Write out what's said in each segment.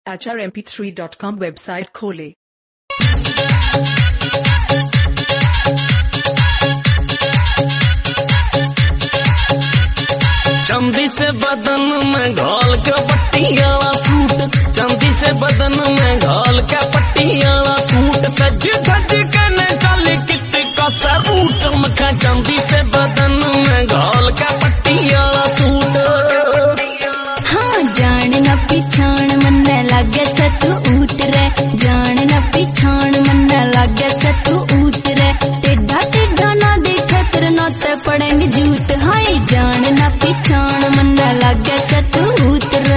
HRMP3.com website खोलें। चांदी से बदन में घोल के पट्टियाला सूट, चांदी से बदन में घोल के पट्टियाला सूट, सज धज के न चल कित का सरूट, मखा चांदी से बदन में घोल के पट्टियाला सूट। हाँ जान न पिछाण मन लागे सतु उतरे, जान न पिछाण मन लागे सतु उतरे, टेढ़ा टेढ़ा ना देखे तेरे नौते पड़ेंगे जूत, हाय जान न पिछाण मन लागे सतु उतरे।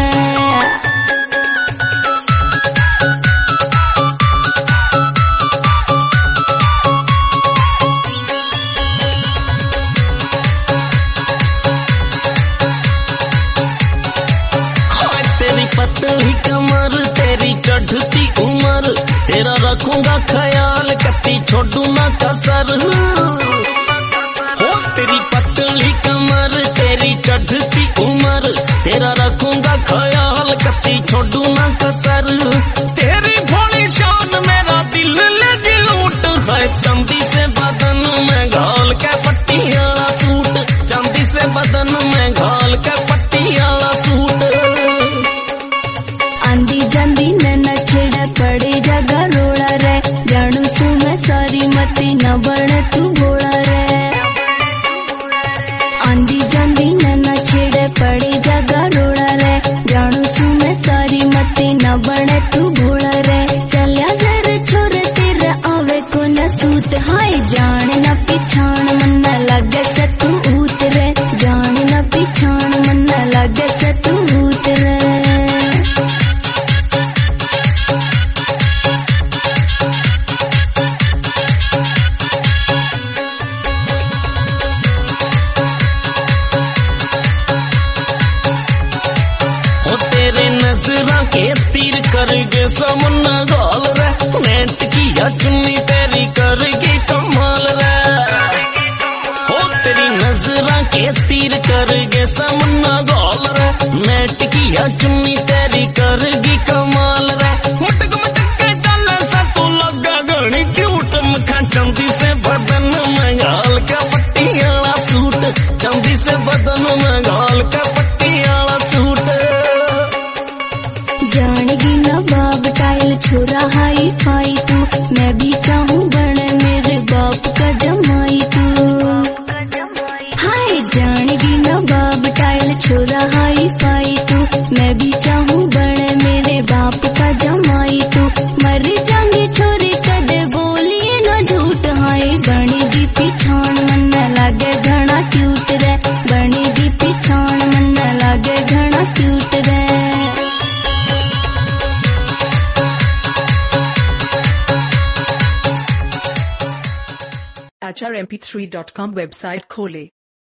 पतली कमर तेरी चढ़ती उम्र, तेरा रखूंगा ख्याल कती छोड़ू ना कसर। हो तेरी पतली कमर तेरी चढ़ती उम्र, तेरा रखूंगा ख्याल कती छोड़ू ना कसर। तेरी भोली शान मेरा दिल ले लूट है, चांदी से बदन में घोल के पट्टियाला सूट, चांदी से बदन में घोल के पट्टियाला सूट। आंधी जांदी न छेड़ पड़े जगह रोड़ा रे, जानू सु मैं सारी मती न बन तू भोला रे। आंधी जांदी न छेड़ पड़े जगह रोड़ा रे, जानू सु मैं सारी मती न बन तू भोला रे। चलिया जर छोरे तेरे आवे को न सूत, हाय जान न पिछाण मन लगे सतु उतरे, जान न पिछाण मन लगे सतु उतरे। नजरा के तीर करगे समन्ना घोल रे, नेट की चुन्नी तेरी करगी कमाल रे। हो तेरी नजरा के तीर करगे समन्ना घोल रे, नेट की चुन्नी तेरी करगी कमाल रे। मटक मटक के चल सा तू लगा घनी क्यूट, मखा चांदी से बदन में घोल के पट्टियाला सूट, चांदी से बदन में घोल के पट्टियाला सूट। जानेगी ना बाप टाइल छोरा हाई फाई तू, मैं भी चाहूँ बने मेरे बाप का जमाई तू। हाय जानेगी ना बाप टाइल छोरा हाई फाई तू, मैं भी चाहूँ बने मेरे बाप का जमाई तू। मर जाएंगे छोरे कदे बोलिए ना झूठ, हाय बनेगी पिछाण मन लागे घना क्यूट रे, बनेगी पिछाण मन लागे घना क्यूट रे। HRMP3.com वेबसाइट खोलें।